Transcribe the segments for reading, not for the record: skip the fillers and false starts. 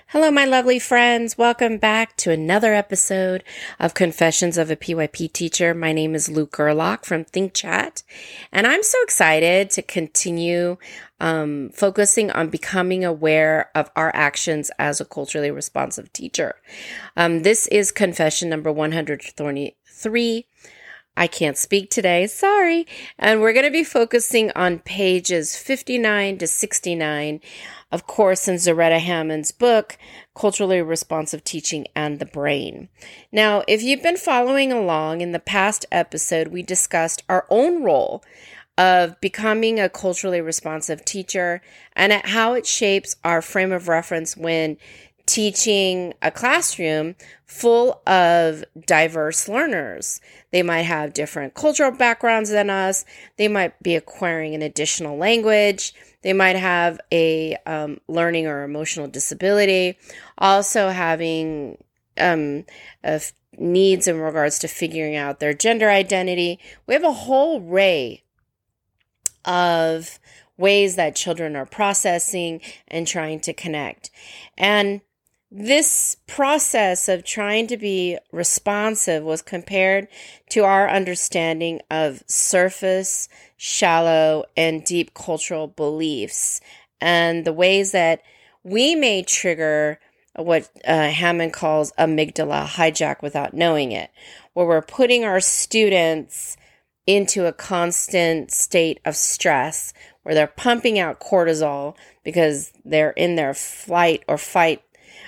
Hello, my lovely friends. Welcome back to another episode of Confessions of a PYP Teacher. My name is Luke Gerlach from Think Chat, and I'm so excited to continue focusing on becoming aware of our actions as a culturally responsive teacher. This is confession number 123. I can't speak today, sorry. And we're going to be focusing on pages 59 to 69, of course, in Zaretta Hammond's book, Culturally Responsive Teaching and the Brain. Now, if you've been following along, in the past episode, we discussed our own role of becoming a culturally responsive teacher and how it shapes our frame of reference when teaching a classroom full of diverse learners. They might have different cultural backgrounds than us. They might be acquiring an additional language. They might have a learning or emotional disability. Also having needs in regards to figuring out their gender identity. We have a whole array of ways that children are processing and trying to connect. And this process of trying to be responsive was compared to our understanding of surface, shallow, and deep cultural beliefs and the ways that we may trigger what Hammond calls amygdala hijack without knowing it, where we're putting our students into a constant state of stress, where they're pumping out cortisol because they're in their flight or fight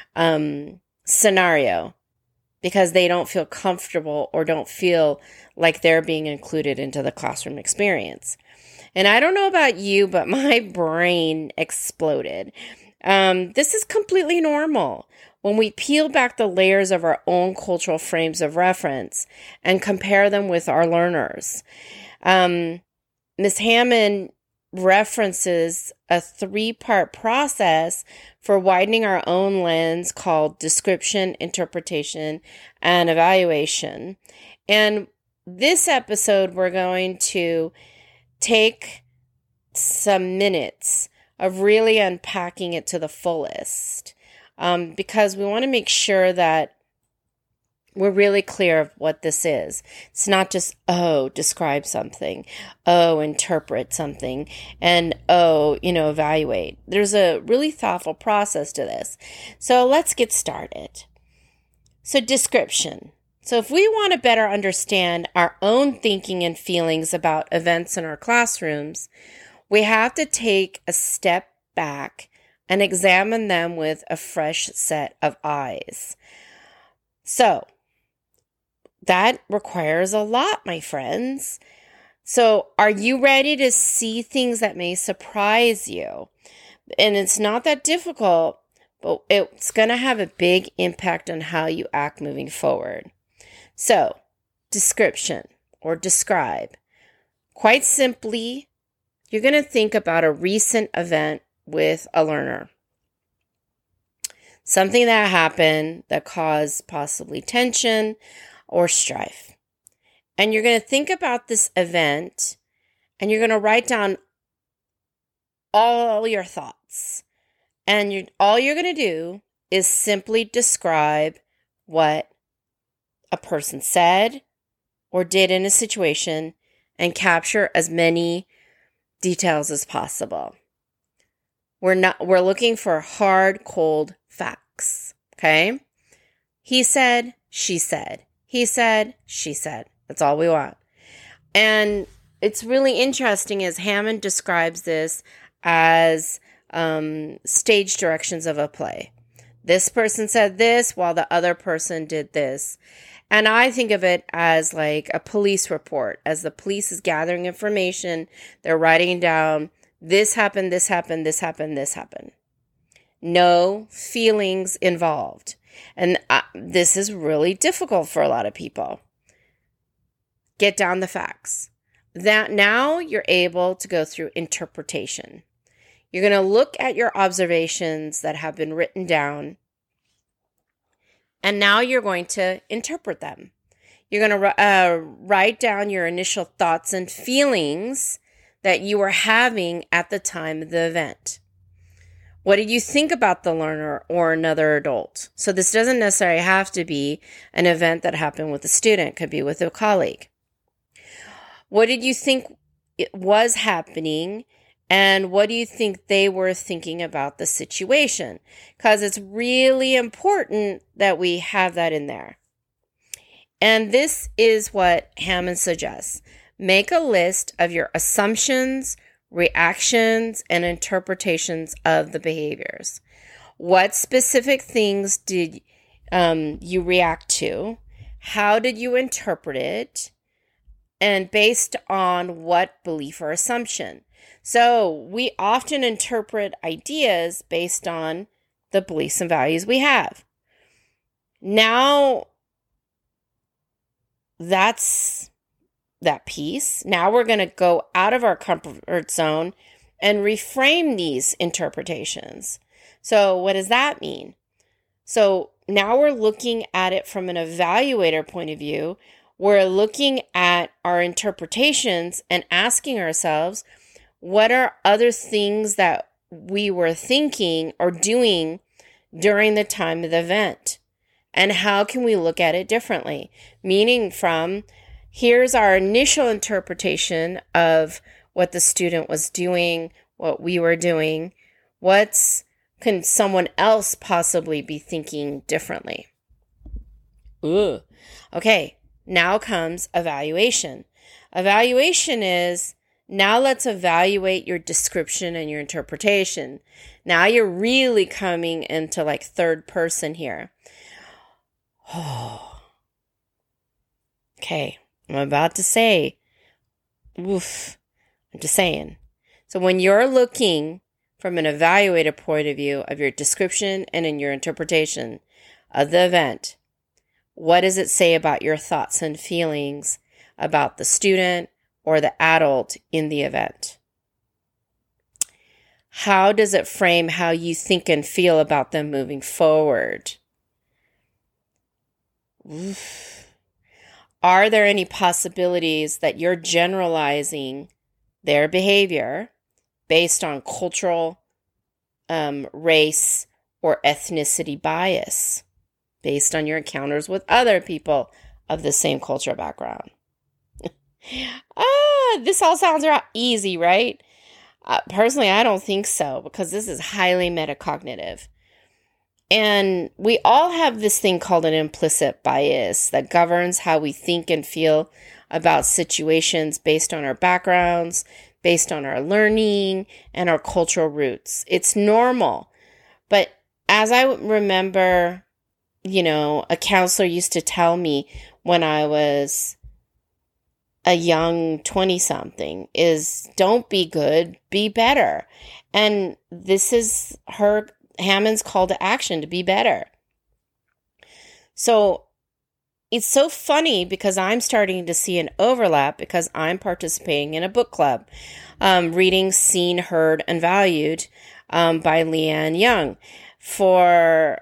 scenario because they don't feel comfortable or don't feel like they're being included into the classroom experience. And I don't know about you, but my brain exploded. This is completely normal when we peel back the layers of our own cultural frames of reference and compare them with our learners. Ms. Hammond references a 3-part process for widening our own lens called description, interpretation, and evaluation. And this episode, we're going to take some minutes of really unpacking it to the fullest, because we want to make sure that we're really clear of what this is. It's not just, describe something, interpret something, and evaluate. There's a really thoughtful process to this. So let's get started. So description. So if we want to better understand our own thinking and feelings about events in our classrooms, we have to take a step back and examine them with a fresh set of eyes. So that requires a lot, my friends. So are you ready to see things that may surprise you? And it's not that difficult, but it's going to have a big impact on how you act moving forward. So, description or describe. Quite simply, you're going to think about a recent event with a learner. Something that happened that caused possibly tension or strife. And you're going to think about this event and you're going to write down all your thoughts. And all you're going to do is simply describe what a person said or did in a situation and capture as many details as possible. We're looking for hard, cold facts, okay? He said, she said. He said, she said. That's all we want. And it's really interesting as Hammond describes this as stage directions of a play. This person said this while the other person did this. And I think of it as like a police report. As the police is gathering information, they're writing down, this happened, this happened, this happened, this happened. No feelings involved. And this is really difficult for a lot of people. Get down the facts. That now you're able to go through interpretation. You're going to look at your observations that have been written down, and now you're going to interpret them. You're going to write down your initial thoughts and feelings that you were having at the time of the event. What did you think about the learner or another adult? So this doesn't necessarily have to be an event that happened with a student. It could be with a colleague. What did you think it was happening? And what do you think they were thinking about the situation? Because it's really important that we have that in there. And this is what Hammond suggests. Make a list of your assumptions, reactions, and interpretations of the behaviors. What specific things did you react to? How did you interpret it? And based on what belief or assumption? So we often interpret ideas based on the beliefs and values we have. Now, that's that piece. Now we're going to go out of our comfort zone and reframe these interpretations. So what does that mean? So now we're looking at it from an evaluator point of view. We're looking at our interpretations and asking ourselves, what are other things that we were thinking or doing during the time of the event? And how can we look at it differently? Meaning from, here's our initial interpretation of what the student was doing, what we were doing. Can someone else possibly be thinking differently? Ooh. Okay, now comes evaluation. Evaluation is, now let's evaluate your description and your interpretation. Now you're really coming into like third person here. Oh. Okay, I'm about to say, oof, I'm just saying. So when you're looking from an evaluator point of view of your description and in your interpretation of the event, what does it say about your thoughts and feelings about the student or the adult in the event? How does it frame how you think and feel about them moving forward? Oof. Are there any possibilities that you're generalizing their behavior based on cultural, race, or ethnicity bias based on your encounters with other people of the same cultural background? This all sounds easy, right? Personally, I don't think so, because this is highly metacognitive. And we all have this thing called an implicit bias that governs how we think and feel about situations based on our backgrounds, based on our learning, and our cultural roots. It's normal. But as I remember, a counselor used to tell me when I was a young 20-something is, don't be good, be better. And this is Hammond's call to action, to be better. So it's so funny because I'm starting to see an overlap because I'm participating in a book club, reading Seen, Heard, and Valued by Leanne Young for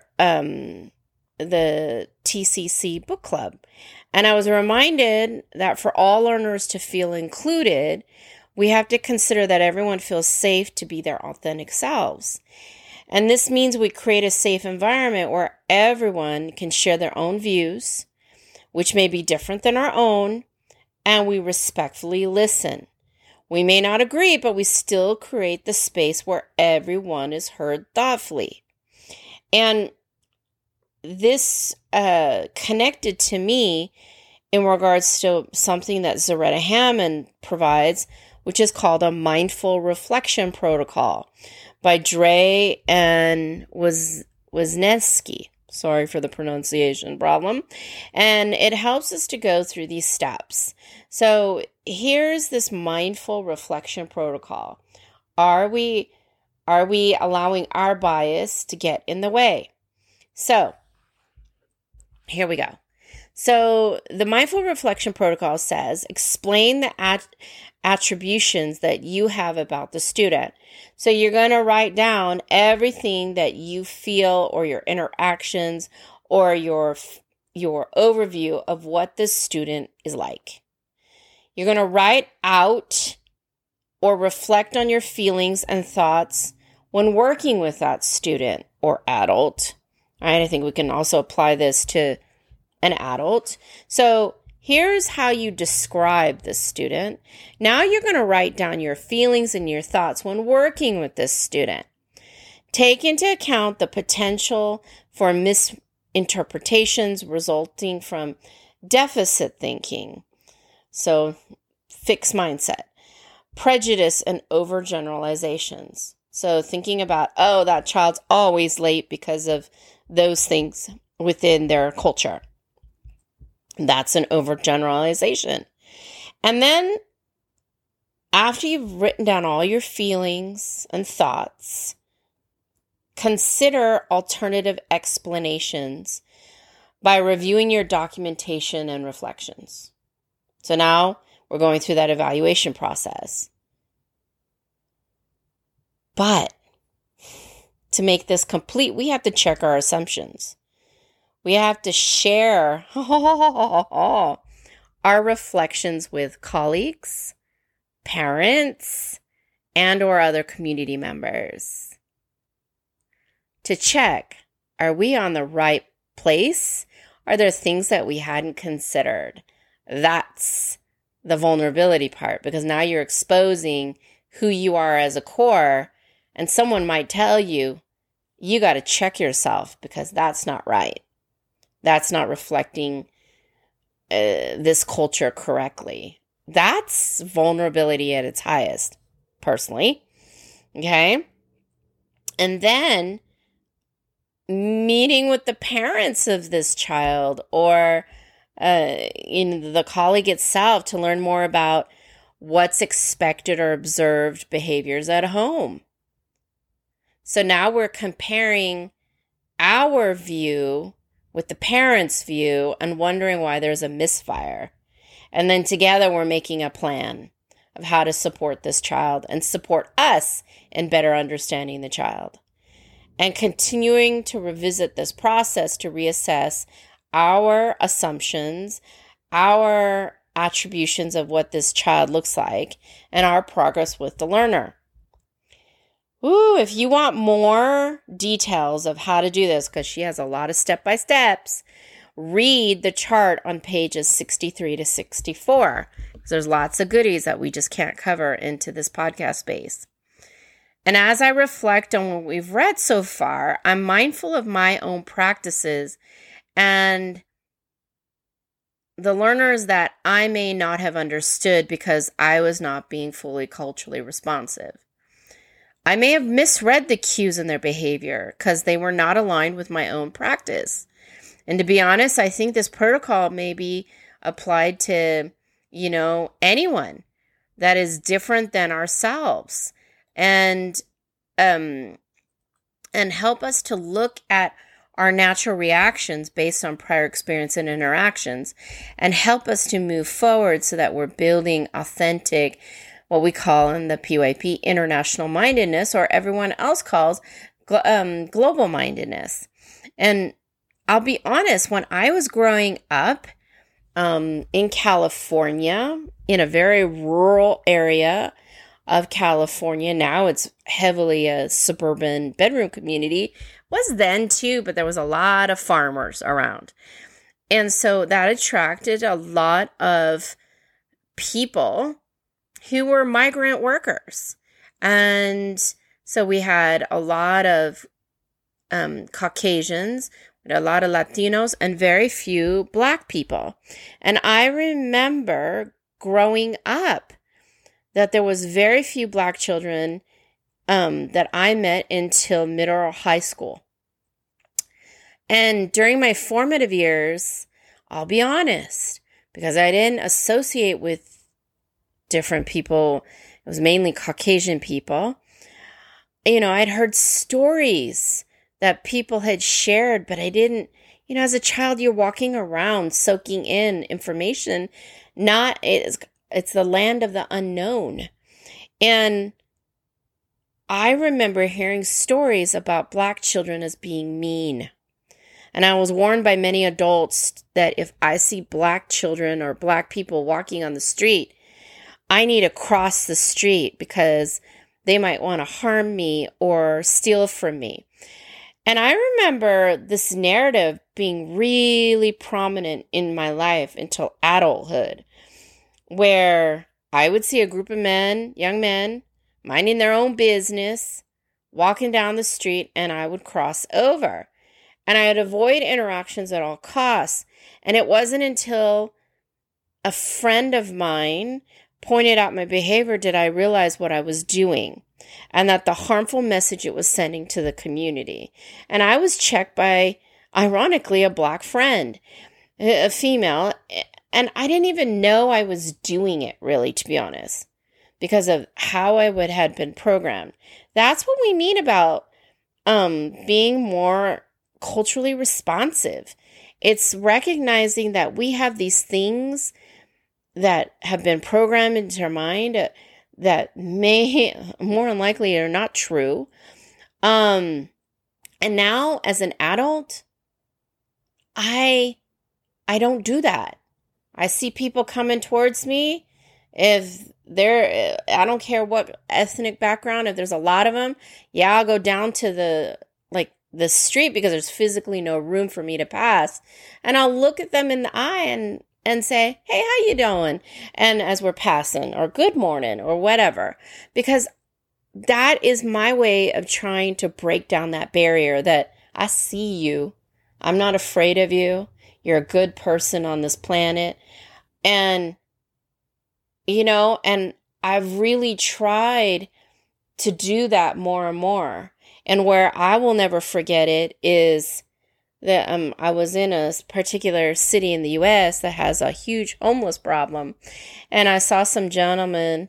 the TCC book club. And I was reminded that for all learners to feel included, we have to consider that everyone feels safe to be their authentic selves. And this means we create a safe environment where everyone can share their own views, which may be different than our own, and we respectfully listen. We may not agree, but we still create the space where everyone is heard thoughtfully. And this connected to me in regards to something that Zaretta Hammond provides, which is called a mindful reflection protocol by Dre and Wisniewski. Sorry for the pronunciation problem. And it helps us to go through these steps. So here's this mindful reflection protocol. Are we allowing our bias to get in the way? So here we go. So the mindful reflection protocol says, explain the attributions that you have about the student. So you're going to write down everything that you feel, or your interactions, or your overview of what this student is like. You're going to write out or reflect on your feelings and thoughts when working with that student or adult, right? I think we can also apply this to an adult. So here's how you describe this student. Now you're going to write down your feelings and your thoughts when working with this student. Take into account the potential for misinterpretations resulting from deficit thinking. So fixed mindset, prejudice, and overgeneralizations. So thinking about, oh, that child's always late because of those things within their culture. That's an overgeneralization. And then after you've written down all your feelings and thoughts, consider alternative explanations by reviewing your documentation and reflections. So now we're going through that evaluation process. But to make this complete, we have to check our assumptions. We have to share our reflections with colleagues, parents, and or other community members to check, are we on the right place? Are there things that we hadn't considered? That's the vulnerability part, because now you're exposing who you are as a core, and someone might tell you, you got to check yourself because that's not right. That's not reflecting this culture correctly. That's vulnerability at its highest, personally. Okay? And then meeting with the parents of this child or in the colleague itself to learn more about what's expected or observed behaviors at home. So now we're comparing our view with the parents' view and wondering why there's a misfire. And then together we're making a plan of how to support this child and support us in better understanding the child. And continuing to revisit this process to reassess our assumptions, our attributions of what this child looks like, and our progress with the learner. Ooh, if you want more details of how to do this, because she has a lot of step-by-steps, read the chart on pages 63 to 64. Because there's lots of goodies that we just can't cover into this podcast space. And as I reflect on what we've read so far, I'm mindful of my own practices and the learners that I may not have understood because I was not being fully culturally responsive. I may have misread the cues in their behavior because they were not aligned with my own practice. And to be honest, I think this protocol may be applied to, anyone that is different than ourselves. And help us to look at our natural reactions based on prior experience and interactions, and help us to move forward so that we're building authentic, what we call in the PYP, international mindedness, or everyone else calls global mindedness. And I'll be honest, when I was growing up in California, in a very rural area of California. Now it's heavily a suburban bedroom community. Was then too, but there was a lot of farmers around. And so that attracted a lot of people who were migrant workers. And so we had a lot of Caucasians, we had a lot of Latinos, and very few Black people. And I remember growing up that there was very few Black children that I met until middle or high school. And during my formative years, I'll be honest, because I didn't associate with different people, it was mainly Caucasian people. I'd heard stories that people had shared, but I didn't, as a child, you're walking around soaking in information. It's the land of the unknown. And I remember hearing stories about Black children as being mean. And I was warned by many adults that if I see Black children or Black people walking on the street, I need to cross the street because they might want to harm me or steal from me. And I remember this narrative being really prominent in my life until adulthood, where I would see a group of men, young men, minding their own business, walking down the street, and I would cross over. And I would avoid interactions at all costs. And it wasn't until a friend of mine pointed out my behavior did I realize what I was doing and that the harmful message it was sending to the community. And I was checked by, ironically, a Black friend, a female, and I didn't even know I was doing it, really, to be honest, because of how had been programmed. That's what we mean about being more culturally responsive. It's recognizing that we have these things that have been programmed into our mind that may more than likely are not true. And now as an adult, I don't do that. I see people coming towards me. If I don't care what ethnic background, if there's a lot of them, yeah, I'll go down to the street because there's physically no room for me to pass. And I'll look at them in the eye and say, hey, how you doing? And as we're passing, or good morning, or whatever. Because that is my way of trying to break down that barrier that I see you. I'm not afraid of you. You're a good person on this planet. And, and I've really tried to do that more and more. And where I will never forget it is that I was in a particular city in the U.S. that has a huge homeless problem. And I saw some gentlemen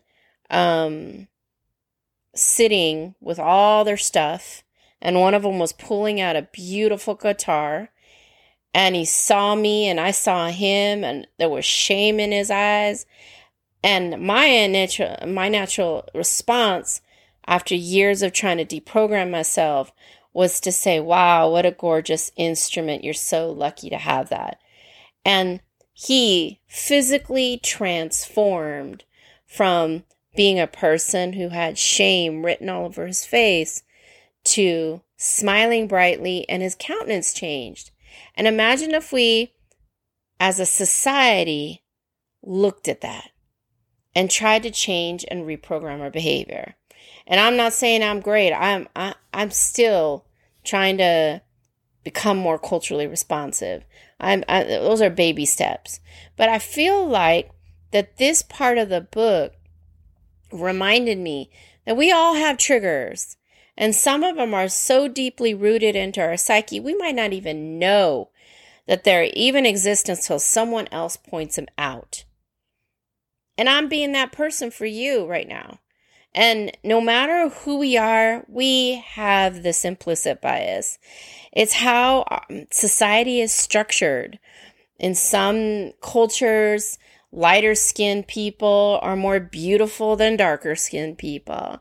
sitting with all their stuff. And one of them was pulling out a beautiful guitar. And he saw me and I saw him. And there was shame in his eyes. And my natural response after years of trying to deprogram myself was to say, wow, what a gorgeous instrument. You're so lucky to have that. And he physically transformed from being a person who had shame written all over his face to smiling brightly, and his countenance changed. And imagine if we, as a society, looked at that and tried to change and reprogram our behavior. And I'm not saying I'm great. I'm still trying to become more culturally responsive. Those are baby steps. But I feel like that this part of the book reminded me that we all have triggers. And some of them are so deeply rooted into our psyche, we might not even know that they even exist until someone else points them out. And I'm being that person for you right now. And no matter who we are, we have this implicit bias. It's how society is structured. In some cultures, lighter skinned people are more beautiful than darker skinned people.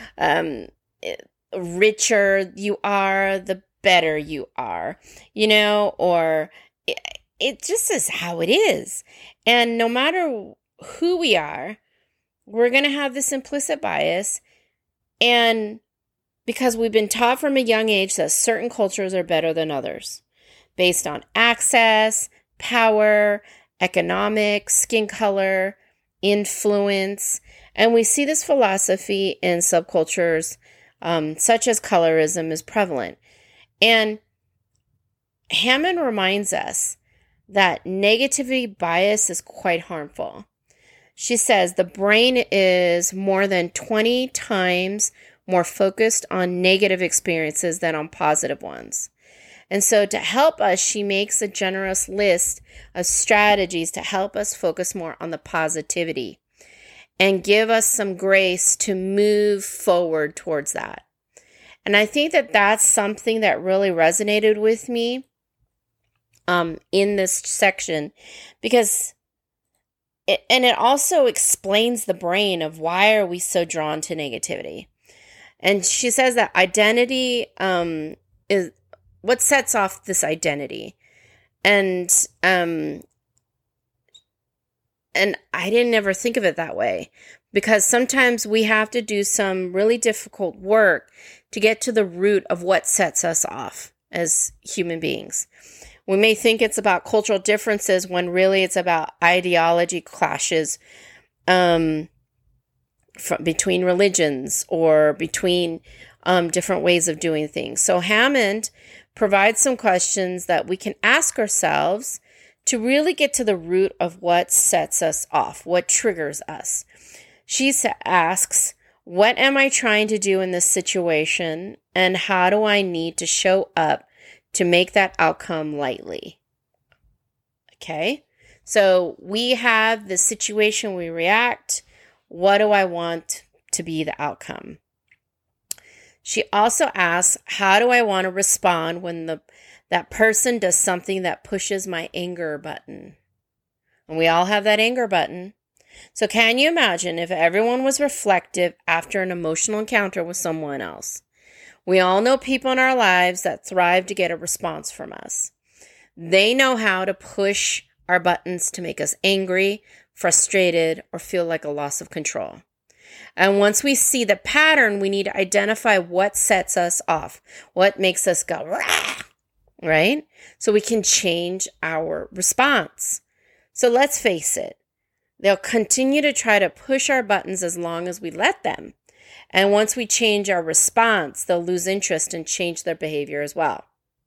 Richer you are, the better you are, or it just is how it is. And no matter who we are, we're going to have this implicit bias. And because we've been taught from a young age that certain cultures are better than others based on access, power, economic, skin color, influence. And we see this philosophy in subcultures such as colorism is prevalent. And Hammond reminds us that negativity bias is quite harmful. She says the brain is more than 20 times more focused on negative experiences than on positive ones. And so to help us, she makes a generous list of strategies to help us focus more on the positivity and give us some grace to move forward towards that. And I think that that's something that really resonated with me in this section, because it also explains the brain of why are we so drawn to negativity. And she says that identity is what sets off this identity. And I didn't ever think of it that way. because sometimes we have to do some really difficult work to get to the root of what sets us off as human beings. We may think it's about cultural differences when really it's about ideology clashes between religions or between different ways of doing things. So Hammond provides some questions that we can ask ourselves to really get to the root of what sets us off, what triggers us. She asks, what am I trying to do in this situation, and how do I need to show up to make that outcome lightly? Okay, so we have the situation, we react. What do I want to be the outcome? She also asks, how do I want to respond when that person does something that pushes my anger button? And we all have that anger button. So can you imagine if everyone was reflective after an emotional encounter with someone else? We all know people in our lives that thrive to get a response from us. They know how to push our buttons to make us angry, frustrated, or feel like a loss of control. And once we see the pattern, we need to identify what sets us off, what makes us go, rah, right? So we can change our response. So let's face it, they'll continue to try to push our buttons as long as we let them. And once we change our response, they'll lose interest and change their behavior as well.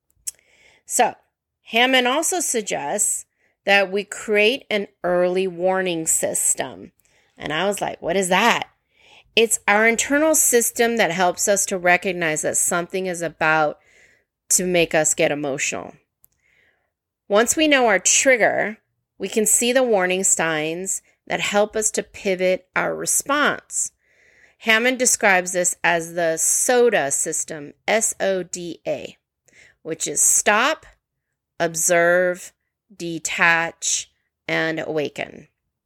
So Hammond also suggests that we create an early warning system. And I was like, what is that? It's our internal system that helps us to recognize that something is about to make us get emotional. Once we know our trigger, we can see the warning signs that help us to pivot our response. Hammond describes this as the SODA system, SODA, which is stop, observe, detach, and awaken.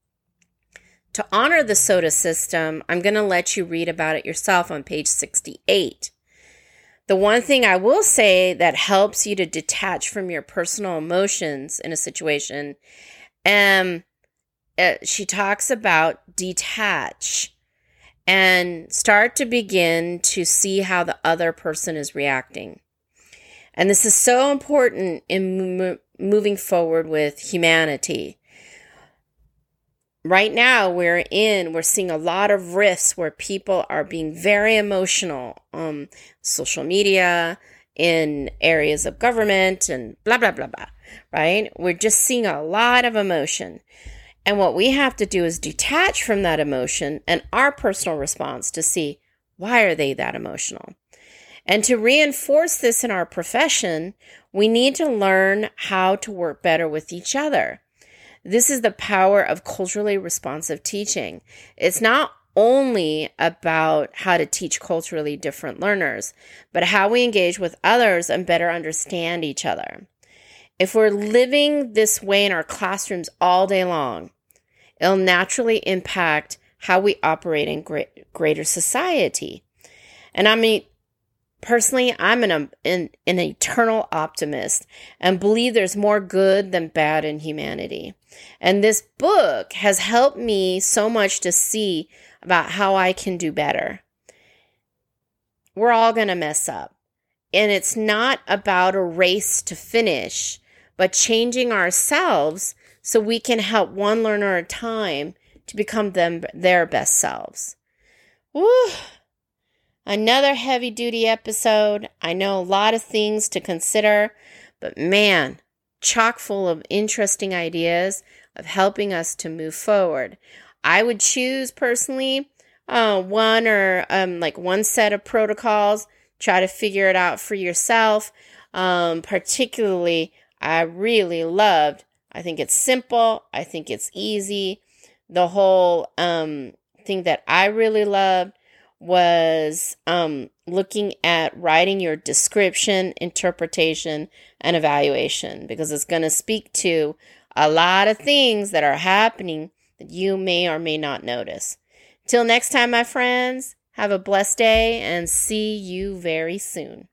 To honor the SODA system, I'm going to let you read about it yourself on page 68. The one thing I will say that helps you to detach from your personal emotions in a situation, she talks about detach and start to begin to see how the other person is reacting. And this is so important in moving forward with humanity. Right now, we're seeing a lot of rifts where people are being very emotional on social media, in areas of government, and blah, blah, blah, blah, right? We're just seeing a lot of emotion. And what we have to do is detach from that emotion and our personal response to see, why are they that emotional? And to reinforce this in our profession, we need to learn how to work better with each other. This is the power of culturally responsive teaching. It's not only about how to teach culturally different learners, but how we engage with others and better understand each other. If we're living this way in our classrooms all day long, it'll naturally impact how we operate in greater society. And I mean, personally, I'm an eternal optimist and believe there's more good than bad in humanity. And this book has helped me so much to see about how I can do better. We're all going to mess up. And it's not about a race to finish, but changing ourselves so we can help one learner at a time to become their best selves. Woo! Another heavy-duty episode. I know a lot of things to consider, but man, chock full of interesting ideas of helping us to move forward. I would choose personally one set of protocols. Try to figure it out for yourself. Particularly, I really loved. I think it's simple. I think it's easy. The whole thing that I really loved was looking at writing your description, interpretation, and evaluation, because it's going to speak to a lot of things that are happening that you may or may not notice. Till next time, my friends, have a blessed day and see you very soon.